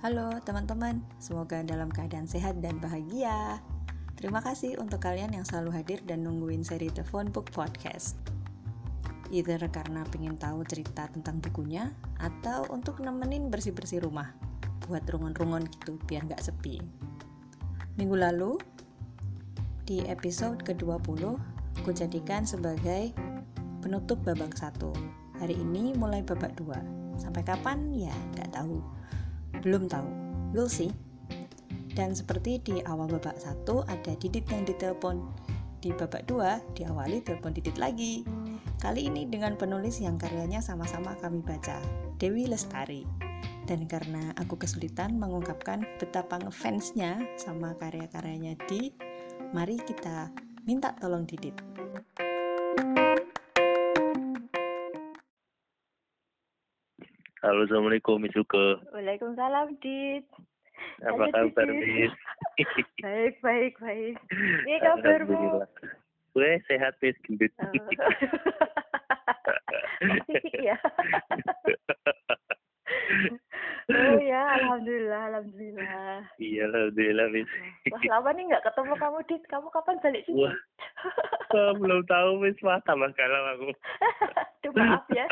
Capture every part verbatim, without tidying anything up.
Halo teman-teman, semoga dalam keadaan sehat dan bahagia. Terima kasih untuk kalian yang selalu hadir dan nungguin seri The Phone Book Podcast. Either karena pengen tahu cerita tentang bukunya, atau untuk nemenin bersih-bersih rumah, buat rungon-rungon gitu, biar gak sepi. Minggu lalu, di episode ke dua puluh, aku jadikan sebagai penutup babak satu. Hari ini mulai babak dua. Sampai kapan? Ya, gak tahu. Belum tahu, we'll see. Dan seperti di awal babak satu ada Didit yang ditelepon. Di babak dua diawali telepon Didit lagi. Kali ini dengan penulis yang karyanya sama-sama kami baca, Dewi Lestari. Dan karena aku kesulitan mengungkapkan betapa ngefansnya sama karya-karyanya di, mari kita minta tolong Didit. Halo, Assalamualaikum Misuke. Waalaikumsalam, Dit. Apa kabar, Bis? Baik, baik, baik. Ini kabarmu? Gue sehat, Bis. Gendut. Fisik ya? Oh ya, alhamdulillah, alhamdulillah. Iya, alhamdulillah, Bis. Wah, lama nih nggak ketemu kamu, Dit. Kamu kapan balik sini? Wah, oh, belum tahu, Bis. Wah, tambah galau aku. Duh, maaf ya.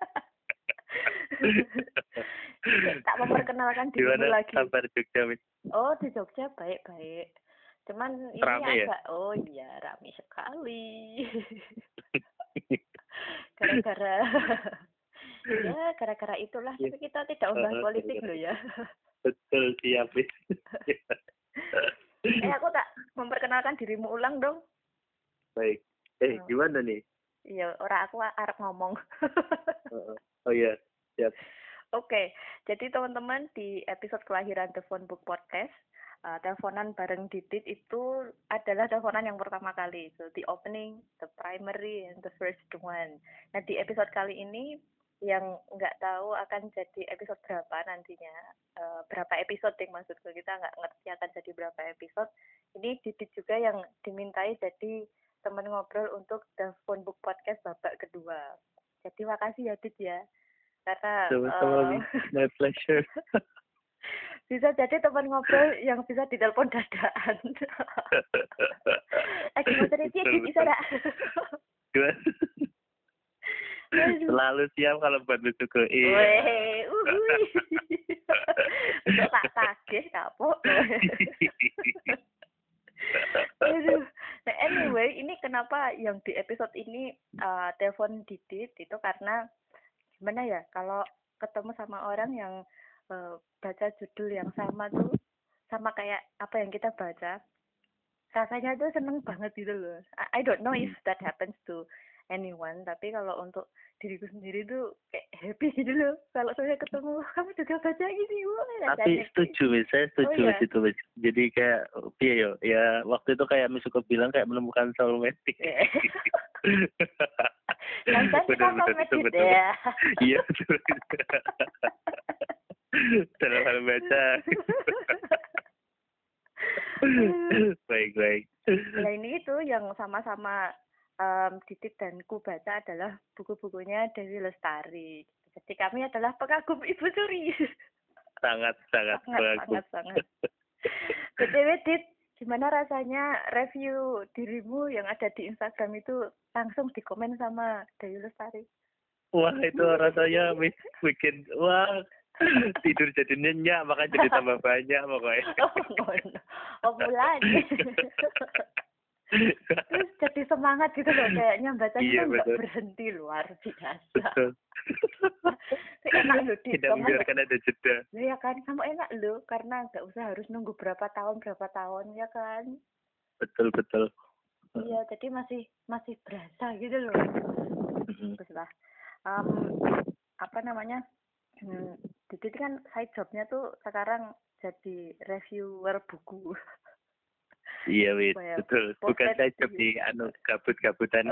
Tak memperkenalkan dirimu lagi. Kabar Jogja, Bis? Oh, di Jogja baik-baik. Cuman ini rame agak, ya? Oh iya, rame sekali. Gara-gara, ya gara-gara itulah. Ya. Tapi kita tidak membahas uh, politik loh ya. Betul, siap, Bis. Eh, aku tak memperkenalkan dirimu ulang dong. Baik. Eh, oh. Gimana nih? Iya, orang aku arep ngomong. Oh iya, siap. Oke, jadi teman-teman di episode kelahiran The Phone Book Podcast, uh, teleponan bareng Didit itu adalah teleponan yang pertama kali. So, the opening, the primary, and the first one. Nah, di episode kali ini, yang nggak tahu akan jadi episode berapa nantinya, uh, berapa episode yang maksudku, kita nggak ngerti akan jadi berapa episode. Ini Didit juga yang dimintai jadi teman ngobrol untuk The Phone Book Podcast babak kedua. Jadi makasih ya, Dit ya. Karena uh, my pleasure. Bisa jadi teman ngobrol yang bisa ditelepon dadaan. Eh, gimana dia bisa tak? Selalu siap kalau buat besok ke I. Weh, uhui. Untuk tak tagih kapok. Aduh. Nah, anyway, ini kenapa yang di episode ini uh, telepon Didit itu karena gimana ya, kalau ketemu sama orang yang uh, baca judul yang sama tuh, sama kayak apa yang kita baca, rasanya tuh seneng banget gitu loh. I, I don't know if that happens to anyone, tapi kalau untuk diriku sendiri tuh kayak happy gitu loh. Kalau saya ketemu, kamu juga baca gini, wah. Tapi setuju, Miss. Saya setuju oh, itu, Miss. Jadi kayak, iya yo, ya waktu itu kayak Misuko bilang kayak menemukan soulmate. Nanti kita soulmate ya. Iya, betul. Dalam hal baca. Baik-baik. Nah, ini itu yang sama-sama um, Didit dan ku baca adalah buku-bukunya Dewi Lestari. Jadi kami adalah pengagum Ibu Suri. Sangat, sangat, sangat, sangat, sangat. B T W, Dit, gimana rasanya review dirimu yang ada di Instagram itu langsung dikomen sama Dewi Lestari? Wah, itu rasanya bikin, wah, tidur jadi nyenyak, makanya jadi tambah banyak pokoknya. Oh, no. Oh, mulai. Terus jadi semangat gitu loh, kayaknya bacanya iya, nggak berhenti, luar biasa. Betul. Enak loh, Dit. Tidak membiarkan ada jeda. Ya kan, kamu enak loh, karena nggak usah harus nunggu berapa tahun, berapa tahun, ya kan? Betul, betul. Iya, jadi masih masih berasa gitu loh. Terus lah, um, apa namanya, hmm, Didit kan side jobnya tuh sekarang jadi reviewer buku. Iya, Wid, betul. Bukan saya job di anu gabut-gabutan.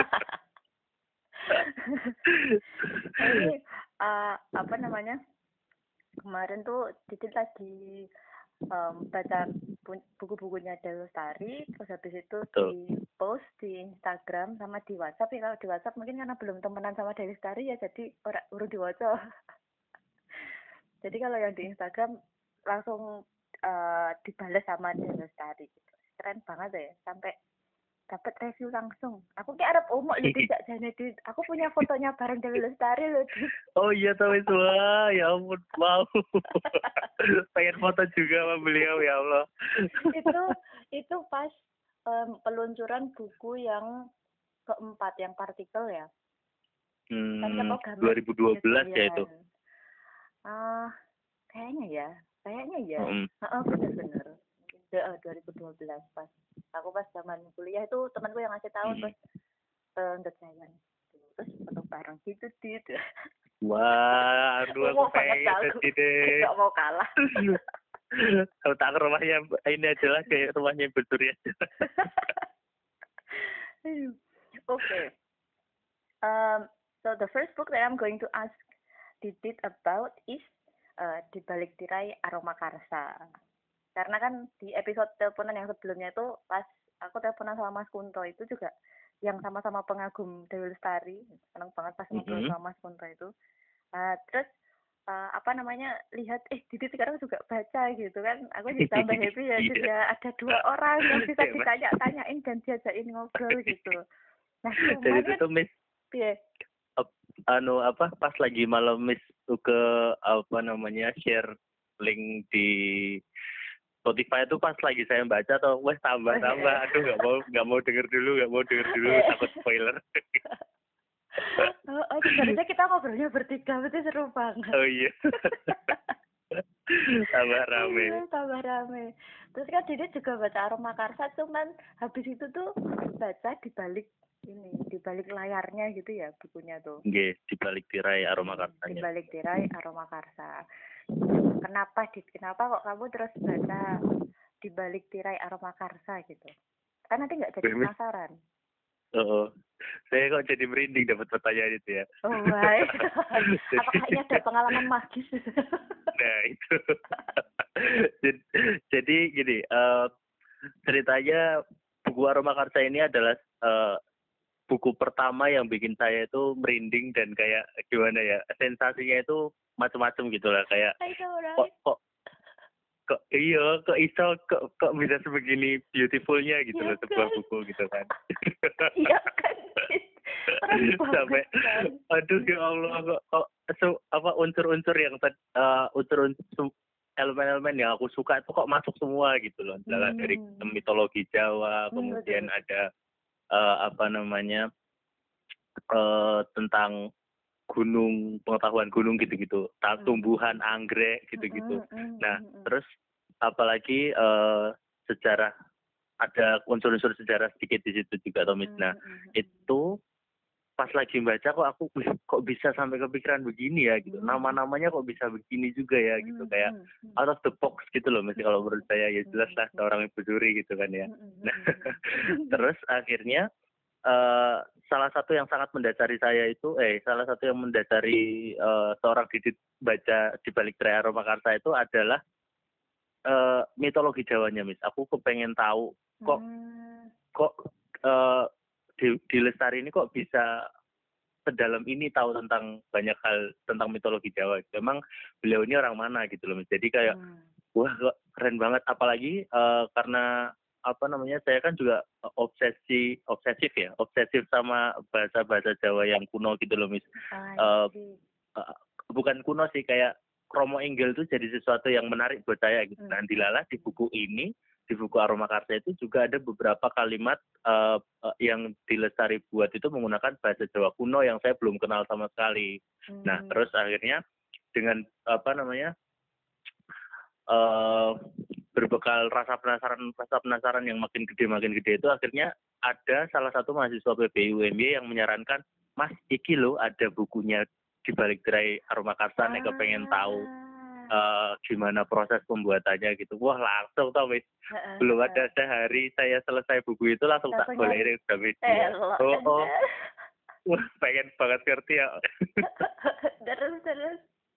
Ini uh, apa namanya? Kemarin tuh Didit lagi um, baca buku-bukunya Dewi Lestari, terus habis itu betul. Di post di Instagram sama di WhatsApp. Ya, kalau di WhatsApp mungkin karena belum temenan sama Dewi Lestari ya, jadi orang urut di WhatsApp. Jadi kalau yang di Instagram langsung uh, dibales sama Dewi Lestari gitu. Keren banget ya, sampai dapat review langsung. Aku kayak arep omok lho tidak jane di. Aku punya fotonya bareng Dewi Lestari lho. Oh iya tahu itu, wah ya ampun, wow. Pengen foto juga sama beliau ya Allah. itu itu pas um, peluncuran buku yang keempat, yang partikel ya. Hmm, dua ribu dua belas ya itu. Ah, uh, kayaknya ya, kayaknya ya. Mm. Heeh, uh, benar-benar. Uh, dua ribu dua belas pas. Aku pas zaman kuliah itu temanku yang ngasih tahu, mm. terus eh uh, saya terus foto bareng gitu gitu. Wah, aduh aku pengen deh. Gak mau kalah. Kalau tak ke rumahnya ini aja lah, kayak rumahnya Beturi aja. Okay. Um, so the first book that I'm going to ask Didit about is uh, Di Balik Tirai Aroma Karsa. Karena kan di episode teleponan yang sebelumnya itu pas aku teleponan sama Mas Kunto itu juga yang sama-sama pengagum Dewi Lestari, senang banget pas ngobrol mm-hmm. sama Mas Kunto itu. Uh, terus uh, apa namanya lihat eh Didit sekarang juga baca gitu kan, aku jadi tambah happy ya, jadi ya ada dua orang yang bisa ditanya-tanyain dan diajakin ngobrol gitu. Nah, jadi itu tuh Miss yeah. uh, anu apa pas lagi malam Miss ke apa namanya share link di Spotify itu pas lagi saya baca atau wes tambah tambah aduh nggak mau nggak mau denger dulu nggak mau denger dulu takut spoiler. Oh, oh sebenarnya kita ngobrolnya bertiga, berarti seru banget. Oh iya. Tambah rame. Iya, tambah rame. Terus kan Didit juga baca Aroma Karsa, cuman habis itu tuh baca di balik ini, di balik layarnya gitu ya bukunya tuh. Nggih, di balik tirai Aroma Karsa. Di balik tirai Aroma Karsa. Kenapa Dit? Kenapa kok kamu terus baca di balik tirai Aroma Karsa gitu? Kan nanti nggak jadi penasaran. Oh, saya kok jadi merinding dapat pertanyaan itu ya. Oh, baik. Apakah ini ada pengalaman magis? Nah, itu. Jadi gini, uh, ceritanya buku Aroma Karsa ini adalah uh, buku pertama yang bikin saya itu merinding dan kayak gimana ya, sensasinya itu macam-macam gitu lah, kayak kok kok kok iya kok iso kok kok bisa sebegini beautifulnya gitu ya, loh sebuah kan? Buku gitu kan. Iya kan. Sampai aduh ya Allah kok kok so, apa unsur-unsur yang uh, unsur-unsur elemen-elemen yang aku suka itu kok masuk semua gitu loh. Hmm. Dari mitologi Jawa, kemudian hmm, ada uh, apa namanya uh, tentang gunung, pengetahuan gunung gitu-gitu, hmm. tumbuhan, anggrek gitu-gitu. Hmm. Nah, hmm. terus apalagi uh, sejarah, ada unsur-unsur sejarah sedikit di situ juga, Tomis. Hmm. Nah, itu pas lagi baca kok aku kok bisa sampai kepikiran begini ya gitu. Hmm. Nama-namanya kok bisa begini juga ya gitu, kayak hmm. out of the box gitu loh. Mesti kalau menurut saya ya jelas lah seorang ibu suri gitu kan ya. Nah, terus akhirnya Uh, salah satu yang sangat mendasari saya itu, eh salah satu yang mendasari uh, seorang Didit baca di balik tirai Aroma Karsa itu adalah uh, mitologi Jawanya, Miss. Aku kepengen tahu kok hmm. kok uh, di, di Lestari ini kok bisa sedalam ini tahu tentang banyak hal tentang mitologi Jawa. Memang beliau ini orang mana gitu loh, Miss. Jadi kayak hmm. wah kok keren banget, apalagi uh, karena apa namanya, saya kan juga obsesi obsesif ya obsesif sama bahasa-bahasa Jawa yang kuno gitu loh, Miss. Uh, uh, bukan kuno sih, kayak Kromo Inggil itu jadi sesuatu yang menarik buat saya gitu. Hmm. Nah, dilalah di buku ini, di buku Aroma Karsa itu juga ada beberapa kalimat uh, uh, yang di Lestari buat itu menggunakan bahasa Jawa kuno yang saya belum kenal sama sekali. Hmm. Nah, terus akhirnya dengan apa namanya uh, berbekal rasa penasaran rasa penasaran yang makin gede makin gede itu, akhirnya ada salah satu mahasiswa P B I U M Y yang menyarankan, Mas, iki lo ada bukunya di balik tirai Aroma Karsa, nek kepengen tahu uh, gimana proses pembuatannya gitu. Wah, langsung tau, Miss. Belum ada sehari saya selesai buku itu langsung tak boleh udah media. Oh, oh. Wah, pengen banget ngerti ya. Terus terus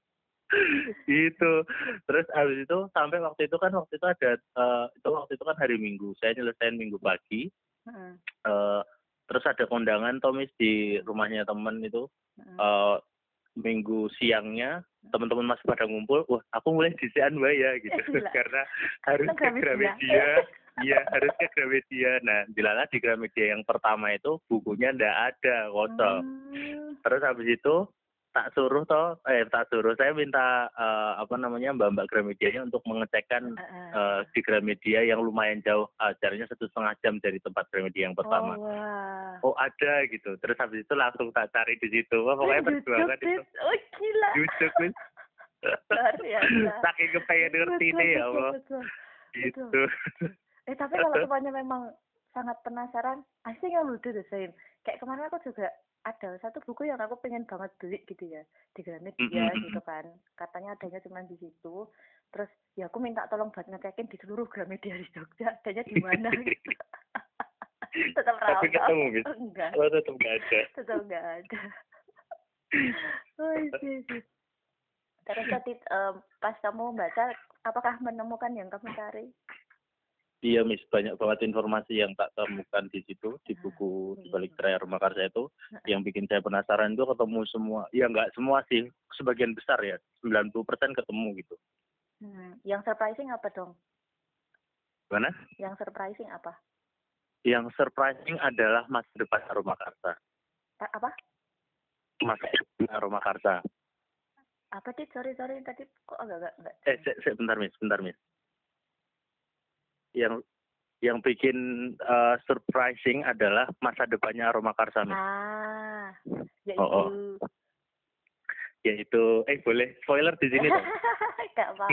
gitu. Terus habis itu sampai waktu itu kan waktu itu ada uh, itu waktu itu kan hari Minggu, saya nyelesain Minggu pagi. Hmm. Uh, terus ada kondangan Tomis di rumahnya temen itu. Hmm. Uh, minggu siangnya teman-teman masih pada ngumpul, wah aku mulai disian mbak ya gitu Gila. karena harus ke Gramedia. Gramedia, iya harus ke Gramedia. Nah dilala di Gramedia yang pertama itu bukunya ndak ada, kosong. Hmm. Terus habis itu tak suruh toh, eh tak suruh saya minta eh, apa namanya mbak-mbak Gramedianya untuk mengecekkan Uh, eh, di Gramedia yang lumayan jauh, eh, jaraknya satu setengah jam dari tempat Gramedia yang pertama. Oh, wah. Oh ada gitu. Terus habis itu langsung tak cari di situ. Wah pokoknya perjuangan itu. Oh gila. Jujur Wis. Luar biasa. Saking kepengen ngerti Betul, nih ya betul, Allah. betul. Gitu. Eh tapi kalau semuanya memang sangat penasaran, I think I will do the same. Kayak kemarin aku juga ada satu buku yang aku pengen banget beli gitu ya di Gramedia Mm-mm. gitu kan. Katanya adanya cuma di situ. Terus ya aku minta tolong buat ngecekin di seluruh Gramedia di Jogja adanya di mana gitu. Tetap Tapi rawat. ketemu gitu. Enggak. Oh tetap nggak ada. Tetap enggak ada. Oh iya sih. Terus tadi um, pas kamu baca, apakah menemukan yang kamu cari? Iya Miss, banyak banget informasi yang tak temukan di situ, di buku Di Balik Tirai Aroma Karsa itu. Yang bikin saya penasaran itu ketemu semua, ya nggak semua sih, sebagian besar ya, sembilan puluh persen ketemu gitu. Hmm. Yang surprising apa dong? Mana? Yang surprising apa? Yang surprising adalah masa depan Aroma Karsa. A- apa? Masa depan Aroma Karsa. Apa sih? Sorry, sorry. Tadi kok agak-agak enggak. Eh, se- se- bentar Miss, bentar Miss. Yang yang bikin uh, surprising adalah masa depannya Aroma Karsa Miss. Ah, yaitu. Oh, oh. Yaitu, eh boleh spoiler di sini dong. Gak apa-apa.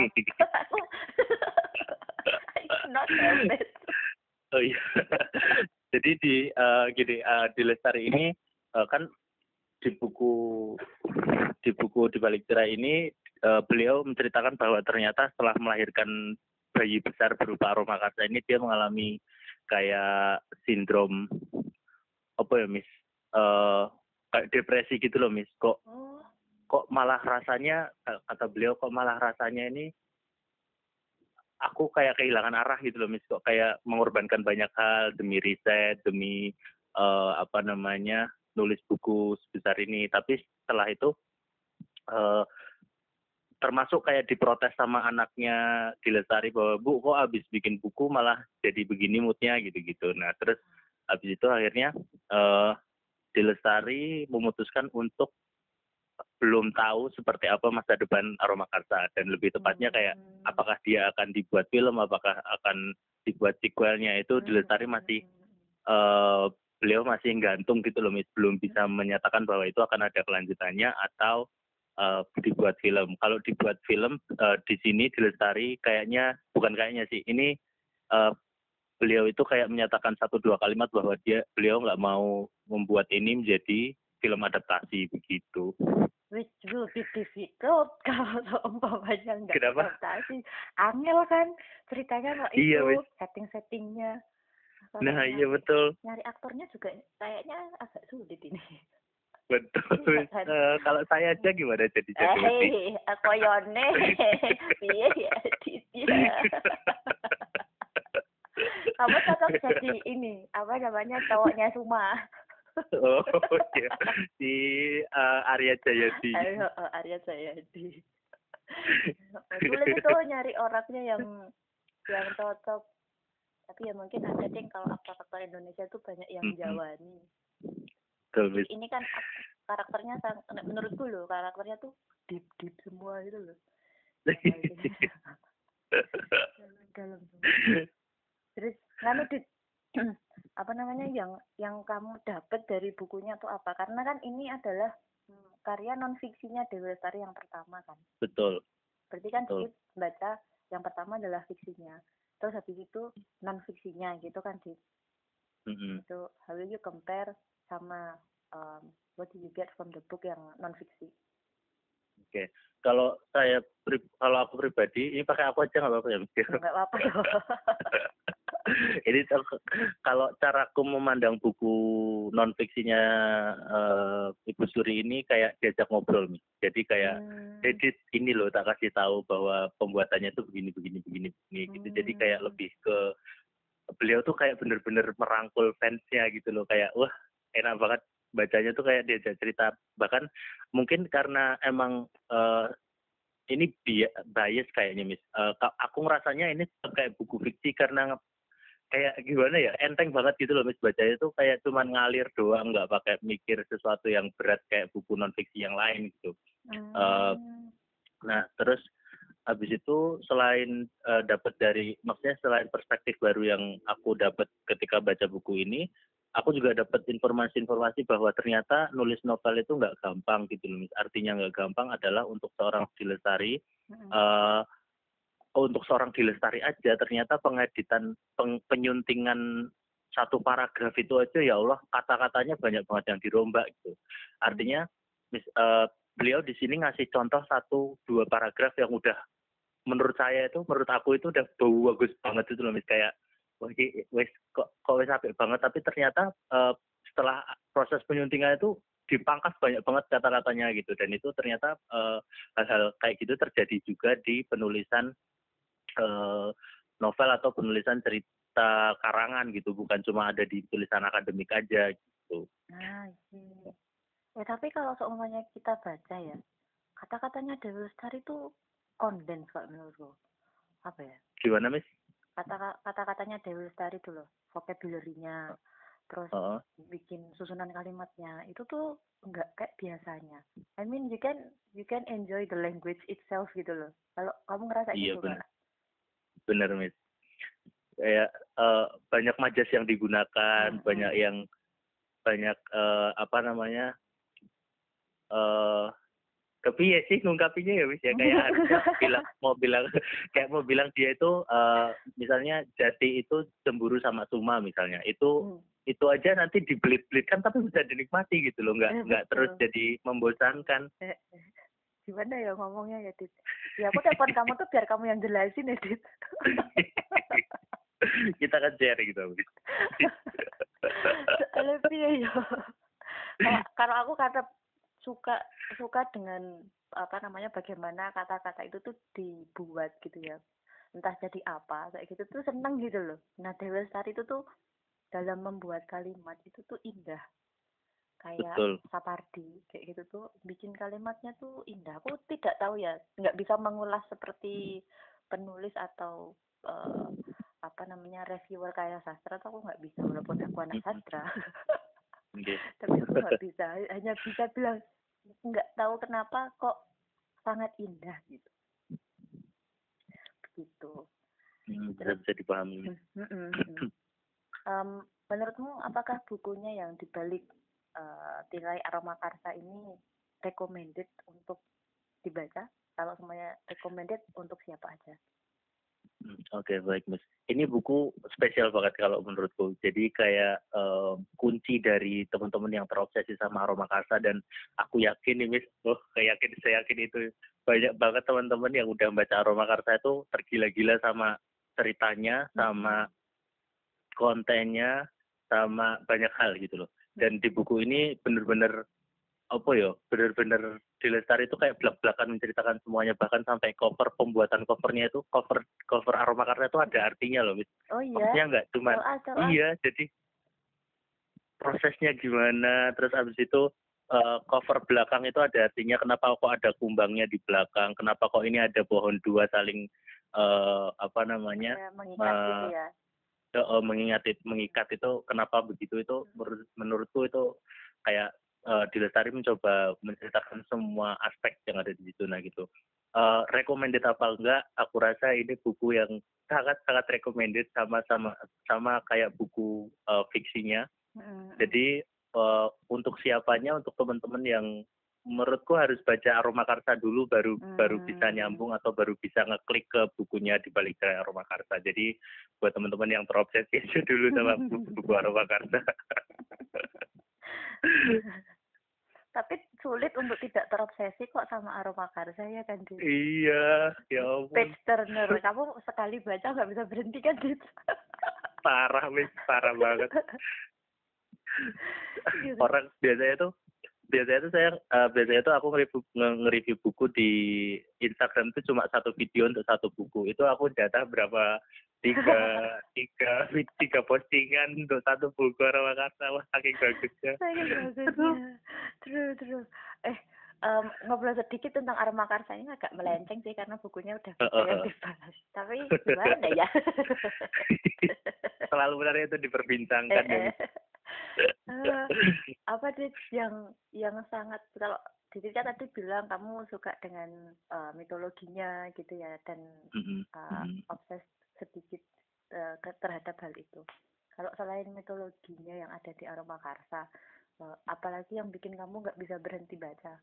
Not know it. Oh iya. Jadi di uh, gini uh, di Lestari ini uh, kan di buku di buku Di Balik Tirai ini uh, beliau menceritakan bahwa ternyata setelah melahirkan bayi besar berupa Aroma Karsa ini dia mengalami kayak sindrom apa ya Miss, uh, kayak depresi gitu loh Miss. Kok Oh. kok malah rasanya, kata beliau, kok malah rasanya ini aku kayak kehilangan arah gitu loh Miss. Kok kayak mengorbankan banyak hal demi riset, demi uh, apa namanya nulis buku sebesar ini. Tapi setelah itu uh, termasuk kayak diprotes sama anaknya di Lestari bahwa Bu kok abis bikin buku malah jadi begini moodnya gitu-gitu. Nah terus abis itu akhirnya uh, di Lestari memutuskan untuk belum tahu seperti apa masa depan Aroma Karsa, dan lebih tepatnya kayak apakah dia akan dibuat film, apakah akan dibuat sequelnya, itu di Lestari masih uh, beliau masih gantung gitu loh Miss, belum bisa menyatakan bahwa itu akan ada kelanjutannya atau uh, dibuat film. Kalau dibuat film uh, di sini di Lestari kayaknya, bukan kayaknya sih, ini uh, beliau itu kayak menyatakan satu dua kalimat bahwa dia beliau nggak mau membuat ini menjadi film adaptasi begitu. Which will be difficult kalau umpamanya nggak Kenapa? adaptasi. Angel kan ceritanya kok Iya, itu Miss. setting-settingnya. Nah iya betul. Nyari aktornya juga kayaknya agak sulit ini. Betul. Uh, kalau saya aja gimana jadi jadi? Eh, aku Yone. Iya ya, dia. Kamu cocok jadi ini, apa namanya, cowoknya Suma. Oh iya, si uh, Arya Jayadi. Ayo, oh, Arya Jayadi. Sulit itu nyari orangnya yang yang cocok. Tapi ya mungkin ada deh kalau aktor-aktor Indonesia tuh banyak yang Jawani. Betul. Ini kan karakternya, menurutku loh, karakternya tuh deep deep semua gitu loh. Dalam semua. Terus lalu di apa namanya yang yang kamu dapat dari bukunya tuh apa? Karena kan ini adalah karya non fiksinya Dewi Lestari yang pertama kan. Betul. Berarti kan Betul. Dikit baca yang pertama adalah fiksinya. Terus habis itu non fiksinya gitu kan, Dik. Mm-hmm. Itu how will you compare sama um, what do you get from the book yang non fiksi? Oke, okay. Kalau saya kalau aku pribadi, ini pakai aku aja nggak apa-apa ya? Nggak apa-apa. Ini kalau caraku memandang buku non fiksinya uh, Ibu Suri ini kayak diajak ngobrol nih. Jadi kayak hmm. edit ini loh, tak kasih tahu bahwa pembuatannya itu begini begini begini begini gitu. Hmm. Jadi kayak lebih ke beliau tuh kayak bener-bener merangkul fansnya gitu loh, kayak wah enak banget bacanya tuh kayak diajak cerita. Bahkan mungkin karena emang uh, ini bias kayaknya Miss. Uh, aku ngerasanya ini kayak buku fiksi karena kayak gimana ya, enteng banget gitu loh Miss, bacanya tuh kayak cuman ngalir doang, nggak pakai mikir sesuatu yang berat kayak buku non fiksi yang lain gitu. Hmm. Uh, nah terus habis itu selain uh, dapat dari, maksudnya selain perspektif baru yang aku dapat ketika baca buku ini, aku juga dapat informasi-informasi bahwa ternyata nulis novel itu nggak gampang gitu loh. Artinya nggak gampang adalah untuk seorang Dilestari, mm-hmm. uh, untuk seorang Dilestari aja ternyata pengeditan, peng, penyuntingan satu paragraf itu aja ya Allah kata-katanya banyak banget yang dirombak gitu. Artinya mis, uh, beliau di sini ngasih contoh satu dua paragraf yang udah menurut saya itu, menurut aku itu udah bagus banget itu loh Miss, kayak wah wes kok kok wes apik banget, tapi ternyata uh, setelah proses penyuntingan itu dipangkas banyak banget kata-katanya gitu, dan itu ternyata uh, hal-hal kayak gitu terjadi juga di penulisan uh, novel atau penulisan cerita karangan gitu, bukan cuma ada di tulisan akademik aja gitu. Nah, iya. Ya tapi kalau seumpamanya kita baca ya, kata-katanya Dewi Lestari itu kondens kalau menurutku. Apa ya? Gimana Miss? Kata kata-katanya Dewi Lestari itu loh, vocabulary-nya, terus uh-huh. bikin susunan kalimatnya itu tuh enggak kayak biasanya. I mean you can you can enjoy the language itself gitu loh. Kalau kamu ngerasa iya, gitu bener. Kak? Bener Miss. Kayak uh, banyak majas yang digunakan, uh-huh. banyak yang banyak uh, apa namanya? Uh, tapi ya sih ngungkapinya ya Wis ya kayak harusnya bilang mau bilang kayak mau bilang dia itu uh, misalnya Jati itu cemburu sama Suma misalnya itu hmm. itu aja nanti dibelit-belitkan tapi bisa dinikmati gitu loh, nggak eh, nggak terus jadi membosankan. Eh, eh. Gimana ya ngomongnya ya Dit? Ya aku telepon kamu tuh biar kamu yang jelasin ya Dit. Kita kan share gitu Wis. Lebih ya. Kalau aku kata suka suka dengan apa namanya bagaimana kata-kata itu tuh dibuat gitu ya, entah jadi apa kayak gitu tuh seneng gitu loh. Nah Dewi Lestari itu tuh dalam membuat kalimat itu tuh indah kayak Betul. Sapardi kayak gitu tuh bikin kalimatnya tuh indah. Aku tidak tahu ya, nggak bisa mengulas seperti penulis atau uh, apa namanya reviewer kayak sastra tuh aku nggak bisa walaupun aku anak sastra. Okay. Tapi aku nggak bisa, hanya bisa bilang nggak tahu kenapa kok sangat indah gitu. Begitu. Hmm, bisa bisa dipahami. um, menurutmu apakah bukunya yang dibalik uh, Tirai Aroma Karsa ini recommended untuk dibaca? Kalau semuanya recommended untuk siapa aja? Oke, okay, baik Miss. Ini buku spesial banget kalau menurutku. Jadi kayak uh, kunci dari teman-teman yang terobsesi sama Aroma Karsa, dan aku yakin nih Miss, oh kayak yakin saya yakin itu banyak banget teman-teman yang udah baca Aroma Karsa itu tergila-gila sama ceritanya, sama kontennya, sama banyak hal gitu loh. Dan di buku ini bener-bener apa ya, bener-bener Dilestari itu kayak belak-belakan menceritakan semuanya, bahkan sampai cover, pembuatan covernya itu cover cover Aroma Karsa itu ada artinya loh Miss. Oh iya. Maksudnya nggak cuma oh, ah, iya, jadi prosesnya gimana, terus abis itu uh, cover belakang itu ada artinya, kenapa kok ada kumbangnya di belakang, kenapa kok ini ada pohon dua saling uh, apa namanya ya, mengikat uh, gitu ya. Uh, mengingat mengikat itu kenapa begitu, itu menurut, menurutku itu kayak Uh, Dilestari mencoba menceritakan semua aspek yang ada di situ. Nah gitu. Uh, recommended apa enggak? Aku rasa ini buku yang sangat sangat recommended, sama sama sama kayak buku uh, fiksinya. Mm-hmm. Jadi uh, untuk siapanya, untuk teman-teman yang menurutku harus baca Aroma Karsa dulu baru mm-hmm. baru bisa nyambung atau baru bisa ngeklik ke bukunya di balik Tirai Aroma Karsa. Jadi buat teman-teman yang terobsesi aja dulu sama buku-buku Aroma Karsa. Tapi sulit untuk tidak terobsesi kok sama Aroma Karsa ya kan Dit? Iya, ya ampun. Page turner, kamu sekali baca nggak bisa berhenti kan Dit? Parah Miss, parah banget. Orang biasanya tuh biasanya tuh saya uh, biasanya tuh aku nge-review, nge-review buku di Instagram itu cuma satu video untuk satu buku. Itu aku data berapa tiga tiga tiga postingan untuk satu buku Aroma Karsa, wah saking bagusnya. Saking bagusnya. Terus terus. Eh um, ngobrol sedikit tentang Aroma Karsa ini agak melenceng sih karena bukunya udah Uh, uh, banyak uh. dibahas. Tapi gimana ya? Selalu benar itu diperbincangkan. Eh, ya. eh. Eh, apa sih yang yang sangat kalau Didika tadi bilang kamu suka dengan uh, mitologinya gitu ya dan Mm-mm, uh, mm-mm. obses sedikit uh, ke- terhadap hal itu. Kalau selain mitologinya yang ada di Aroma Karsa, uh, apalagi yang bikin kamu nggak bisa berhenti baca?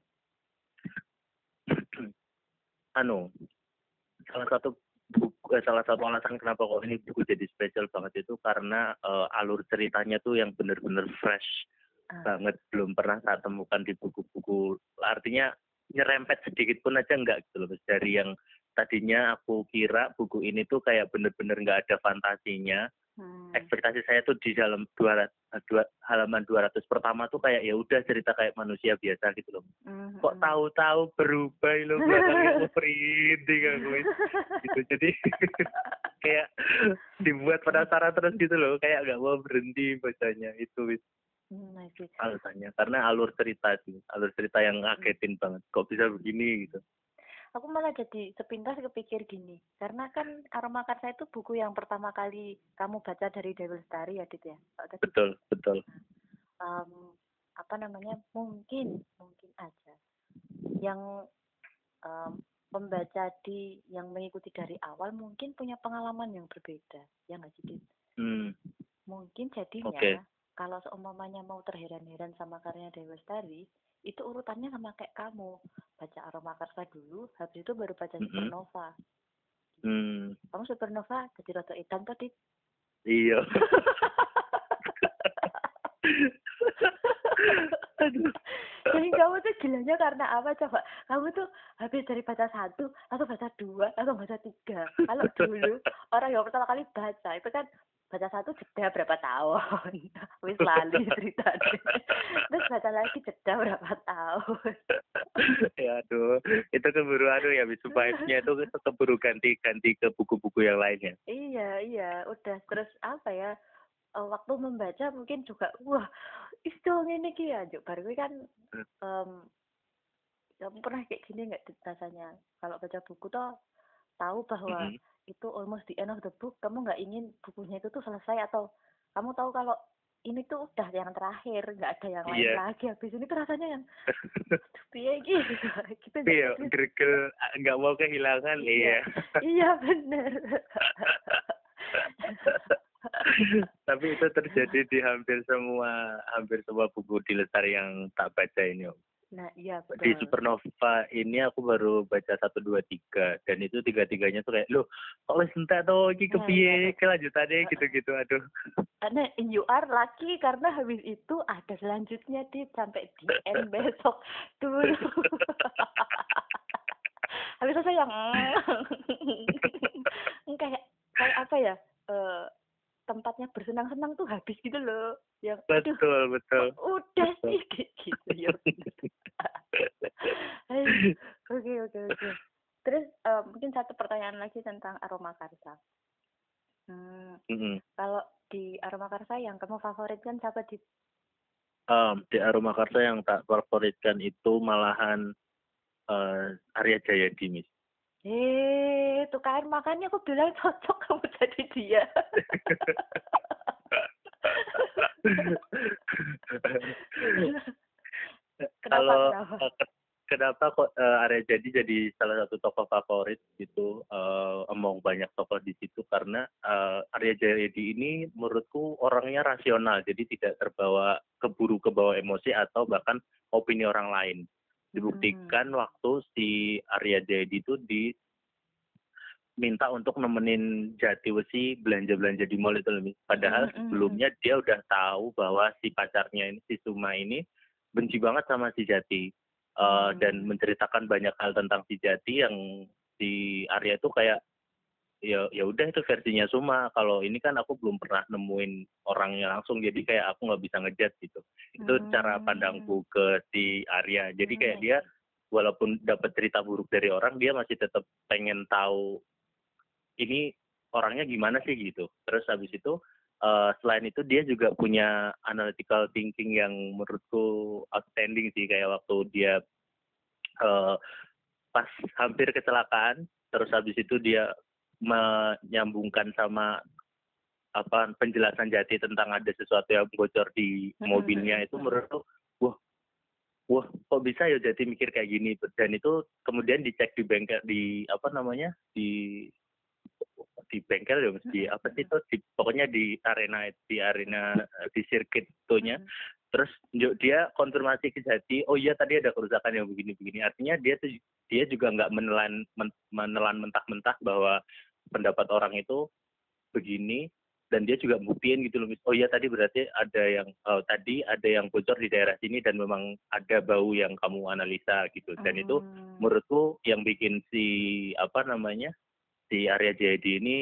Anu, salah satu buku, eh, salah satu alasan kenapa kok ini buku jadi spesial banget itu karena eh, alur ceritanya tuh yang bener-bener fresh Ah. banget, belum pernah saya temukan di buku-buku. Artinya nyerempet sedikit pun aja enggak gitu loh. Dari yang tadinya aku kira buku ini tuh kayak bener-bener nggak ada fantasinya. Hmm. Ekspektasi saya tuh di dalam dua, dua halaman dua ratus pertama tuh kayak ya udah cerita kayak manusia biasa gitu loh. Hmm. Kok tahu-tahu berubah loh belakangnya aku merinding aku gitu. Jadi kayak dibuat penasaran terus gitu loh, kayak nggak mau berhenti bacanya itu wis. Hmm, I see. Alasannya karena alur cerita sih, alur cerita yang ngagetin banget. Kok bisa begini gitu. Aku malah jadi sepintas kepikir gini, karena kan Aroma Karsa itu buku yang pertama kali kamu baca dari Dewi Lestari ya, Dit ya? Kalau tadi, Betul, betul. um, apa namanya, mungkin, mungkin aja, yang um, pembaca di yang mengikuti dari awal mungkin punya pengalaman yang berbeda, ya nggak sih, Dit? Hmm, Mungkin jadinya, Oke. kalau seumpamanya mau terheran-heran sama karya Dewi Lestari, itu urutannya sama kayak kamu. Baca Aroma Karsa dulu, habis itu baru baca Mm-mm. Supernova. hmm, Kamu Supernova jadi rada edan tadi. Iya. Aduh. Jadi kamu tuh gilanya karena apa coba? Kamu tuh habis dari baca satu, atau baca dua, atau baca tiga. Kalau dulu orang yang pertama kali baca itu kan baca satu jeda berapa tahun, wis lali ceritanya. Terus baca lagi jeda berapa tahun. Ya aduh, itu keburu anu ya, bisu vibes-nya itu keburu ganti-ganti ke buku-buku yang lainnya. Iya, iya, udah terus apa ya? eh, Waktu membaca mungkin juga wah, itu ngene iki ya, Juk. Baru kuwi kan em kamu pernah kayak gini nggak Dit, rasanya kalau baca buku tuh tahu bahwa Mm-mm. itu almost the end of the book, kamu nggak ingin bukunya itu tuh selesai, atau kamu tahu kalau ini tuh udah yang terakhir, nggak ada yang lain Iya. lagi habis ini tuh rasanya yang aduh, piye gitu gitu nggak Iya, sih? greget, nggak mau kehilangan, iya. Iya bener. Tapi itu terjadi di hampir semua hampir semua buku di Lestari yang tak baca ini, Om. Nah iya Di betul. Supernova ini aku baru baca satu dua tiga dan itu tiga tiganya tuh kayak loh kok wis entek to iki Nah, kepiye iya. kelanjutannya gitu-gitu, aduh. Karena you are lucky karena habis itu ada selanjutnya di sampai di end besok dulu. Habis itu saya yang kayak kayak apa ya? Eh, tempatnya bersenang-senang tuh habis gitu loh. Yang aduh, Betul, betul. kok udah sih kayak gitu ya. Aduh, Oke oke oke. Terus eh, mungkin satu pertanyaan lagi tentang Aroma Karsa. Hmm, Mm-mm. kalau di Aroma Karsa yang kamu favoritkan siapa di? Um, di Aroma Karsa yang tak favoritkan itu malahan uh, Arya Jayadi, Miss. Eh, tuh kan makanya aku bilang cocok kamu jadi dia. Kenapa, Kalau kenapa? uh, ke- kenapa kok uh, Arya Jadi jadi salah satu tokoh favorit gitu uh, among banyak tokoh di situ karena uh, Arya Jadi ini menurutku orangnya rasional, jadi tidak terbawa keburu kebawa emosi atau bahkan opini orang lain. Dibuktikan Hmm. waktu si Arya Jadi itu di minta untuk nemenin Jati Wesi belanja-belanja di mall itu lebih. Padahal Mm, mm, mm. sebelumnya dia udah tahu bahwa si pacarnya ini, si Suma ini benci banget sama si Jati. Uh, Hmm. dan menceritakan banyak hal tentang si Jati yang si Arya itu kayak ya ya udah itu versinya Suma. Kalau ini kan aku belum pernah nemuin orangnya langsung, jadi kayak aku nggak bisa ngejudge gitu. Itu Hmm. cara pandangku ke si Arya. Jadi kayak Hmm. dia walaupun dapat cerita buruk dari orang, dia masih tetap pengen tahu ini orangnya gimana sih gitu. Terus habis itu uh, selain itu dia juga punya analytical thinking yang menurutku outstanding sih, kayak waktu dia uh, pas hampir kecelakaan, terus habis itu dia menyambungkan sama apa penjelasan Jati tentang ada sesuatu yang bocor di mobilnya, itu menurutku wah wah kok bisa ya Jati mikir kayak gini. Dan itu kemudian dicek di bengkel, di apa namanya di di bengkel ya di apa sih itu di, pokoknya di arena di arena di sirkuit itunya. Terus dia konfirmasi ke Jati, oh iya tadi ada kerusakan yang begini-begini. Artinya dia tuh dia juga nggak menelan men, menelan mentah-mentah bahwa pendapat orang itu begini, dan dia juga buktiin gitu loh. Oh iya tadi berarti ada yang oh, tadi ada yang bocor di daerah sini dan memang ada bau yang kamu analisa gitu. Dan hmm. itu menurutku yang bikin si apa namanya si Arya Jayadi ini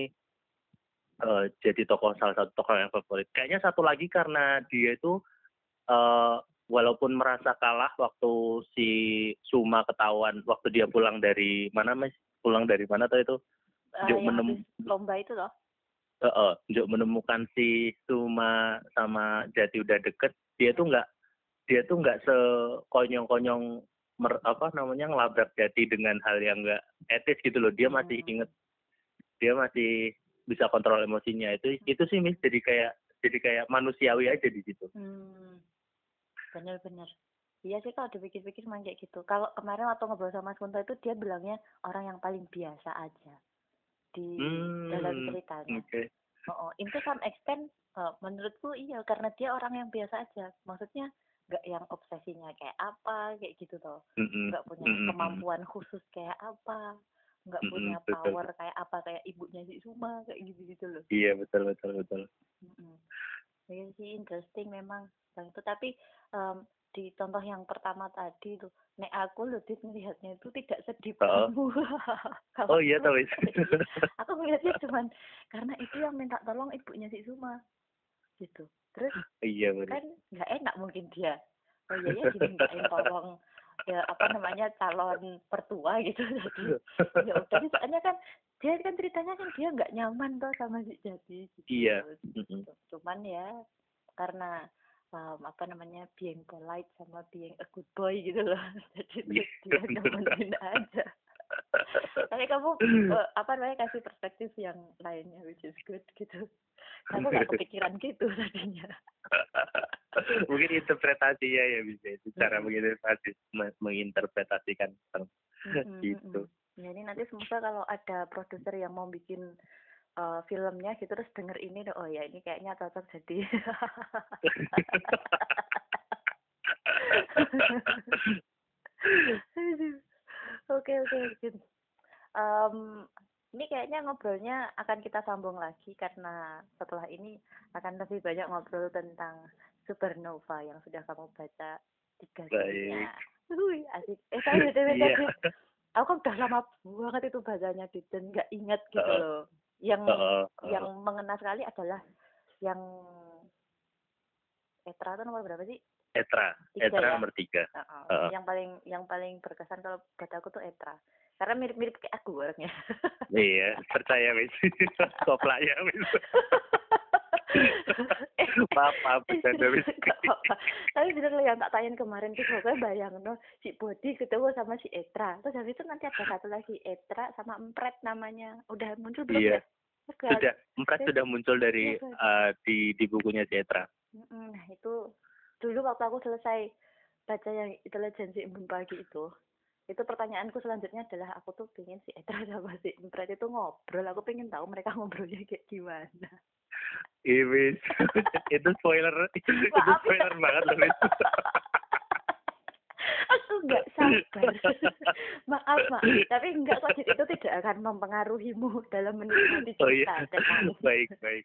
uh, jadi tokoh salah satu tokoh yang favorit. Kayaknya satu lagi karena dia itu Uh, walaupun merasa kalah waktu si Suma ketahuan waktu dia pulang dari mana mas pulang dari mana tuh itu uh, yang menem- lomba itu loh uh, uh, menemukan si Suma sama Jati udah deket, dia tuh nggak dia tuh nggak sekonyong-konyong mer, apa namanya ngelabrak Jati dengan hal yang nggak etis gitu loh. Dia masih hmm. inget, dia masih bisa kontrol emosinya. Itu itu sih mis, jadi kayak jadi kayak manusiawi aja di situ. Hmm. Bener-bener. Iya sih kalau dipikir-pikir memang kayak gitu. Kalau kemarin waktu ngobrol sama Mas Kunto itu dia bilangnya orang yang paling biasa aja di hmm, dalam ceritanya. Okay. Oh, oh. Into some extent uh, menurutku iya karena dia orang yang biasa aja. Maksudnya nggak yang obsesinya kayak apa kayak gitu toh. Mm-mm. Nggak punya Mm-mm. kemampuan khusus kayak apa. Nggak Mm-mm. punya Betul. power kayak apa kayak ibunya si Suma kayak gitu-gitu loh. Iya betul betul betul. Mm-mm. Iya sih interesting memang itu, tapi um, di contoh yang pertama tadi tuh, nek aku lebih melihatnya itu tidak sedih kamu. Oh, oh iya tahu. Aku melihatnya cuman karena itu yang minta tolong ibunya si Suma, gitu. Terus iya, kan nggak enak mungkin dia, oh iya ya dimintain tolong ya apa namanya calon pertua gitu. Jadi ya udah soalnya kan dia kan ceritanya kan dia nggak nyaman tuh sama si Jati. Gitu. Iya. Gitu. Cuman ya karena um, apa namanya being polite sama being a good boy gitu loh, jadi dia nemenin aja. Tapi kamu uh, apa namanya kasih perspektif yang lainnya which is good gitu. Aku nggak kepikiran gitu tadinya. Mungkin interpretasinya ya bisa itu cara menginterpretasi menginterpretasikan mm-hmm, gitu. Jadi nanti semoga kalau ada produser yang mau bikin Uh, filmnya gitu terus denger ini oh ya ini kayaknya cocok jadi oke oke oke ini kayaknya ngobrolnya akan kita sambung lagi karena setelah ini akan lebih banyak ngobrol tentang Supernova yang sudah kamu baca tiga serinya. Wih asik eh saya udah baca aku kan udah lama banget itu bacanya dan nggak ingat gitu uh. loh. Yang uh, uh, yang mengena sekali adalah yang Etra itu nomor berapa sih? Etra, tiga, Etra ya? Nomor tiga. Uh, uh. Uh. Yang paling yang paling berkesan kalau buat aku tuh Etra, karena mirip-mirip kayak aku orangnya. Iya, percaya wis. Koplaknya wis. maaf maaf bercanda wis. Tapi bener yang tak tanyain kemarin tuh pokoknya bayang no si Bodi ketemu sama si Etra, terus habis itu nanti ada satu lagi Etra sama Empret namanya udah muncul belum iya. ya? Sudah, Empret sudah muncul dari uh, di di bukunya si Etra. Nah itu dulu waktu aku selesai baca yang Intelijensi Embun Pagi itu, itu pertanyaanku selanjutnya adalah aku tuh pengen si Etra sama si Empret itu ngobrol, aku pengen tahu mereka ngobrolnya kayak gimana. Iya, itu spoiler, itu spoiler banget loh. Aku nggak sabar. Maaf, Mak. Tapi enggak kok itu tidak akan mempengaruhimu dalam menikmati cerita. Oh iya. Baik, baik.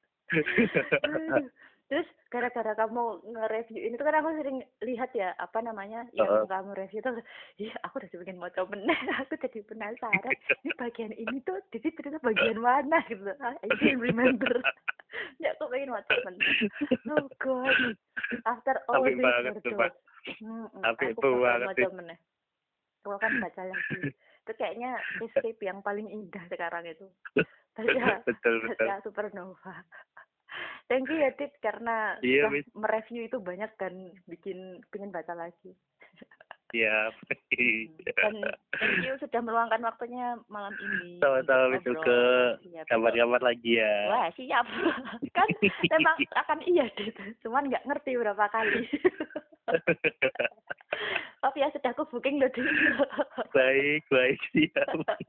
Terus gara-gara kamu nge-review ini tuh kan aku sering lihat ya apa namanya yang uh-huh. kamu review tuh, iya aku udah pengen mau coba meneh, aku jadi penasaran. Ini bagian ini tuh jadi cerita bagian mana gitu. I can't remember. Ya aku pengen mau coba meneh. Oh god. After all this work. Hmm, aku pengen mau coba meneh. Aku kan baca lagi. Itu kayaknya escape yang paling indah sekarang itu. baca betul betul. baca Supernova. Thank you ya Dit karena Iya, sudah Miss. mereview itu banyak dan bikin pengen baca lagi. Iya. Dan thank you sudah meluangkan waktunya malam ini. Sama-sama untuk Miss Uke. ngobrol. Siap. Kabar-kabar lagi ya. Wah siap. Kan memang akan iya Dit, cuman nggak ngerti berapa kali. Maaf ya sudah aku booking loh Dit. Baik, baik, siap.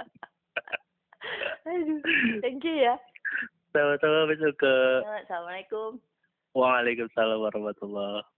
Aduh, thank you ya. Sama-sama Miss Uke. Assalamualaikum. Waalaikumsalam warahmatullahi